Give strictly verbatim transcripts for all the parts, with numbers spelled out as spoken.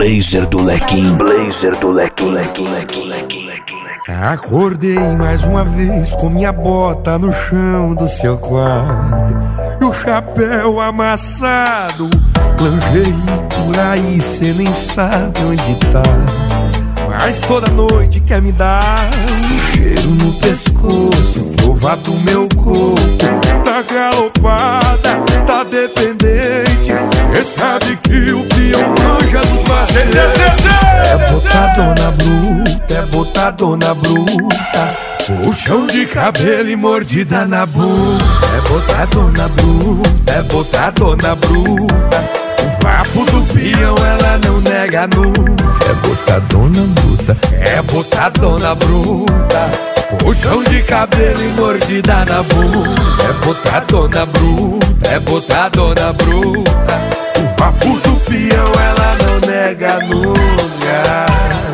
Blazer do Lequim, Blazer do Lequim, Lequim, Lequim, Lequim, Lequim. Acordei mais uma vez com minha bota no chão do seu quarto e o chapéu amassado. Lingerie por aí, cê nem sabe onde tá, mas toda noite quer me dar um cheiro no pescoço, provar do meu corpo. Tá galopada, tá dependente, cê sabe que o peão manja dos macetes. É botadona bruta, é botadona bruta, puxão de cabelo e mordida na bunda. É botadona bruta, é botadona bruta, o vapo do peão ela não nega nunca. É botadona bruta, é botadona bruta, puxão de cabelo e mordida na bunda. É botadona bruta, é botadona bruta, o vapo do peão ela não nega nunca.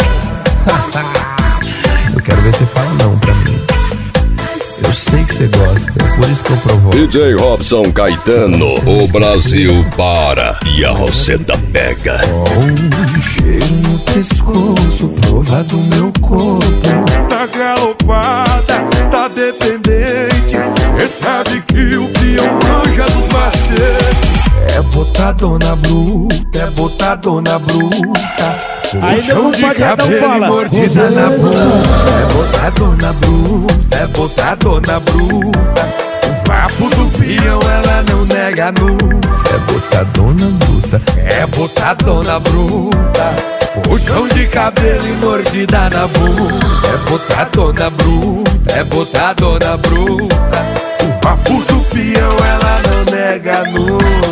Eu quero ver você falar não pra mim. Eu sei que você gosta, é por isso que eu provoco. D J Robson Caetano, o Brasil para e a Roseta pega. Com um cheiro no pescoço, prova do meu corpo. Tá galopada, tá dependente, cê sabe que o peão manja dos macetes. É botadona bruta, é botadona bruta, puxão de cabelo e mordida na bunda. É botadona bruta, é botadona bruta, o vapo do peão ela não nega nunca. É botadona bruta, é botadona bruta, puxão de cabelo e mordida na bunda. É botadona bruta, é botadona bruta, o vapo do peão ela não nega nunca.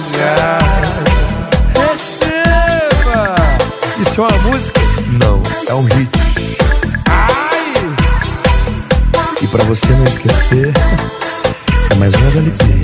Receba! Isso é uma música? Não, é um hit. Ai! E pra você não esquecer, é mais uma da L P.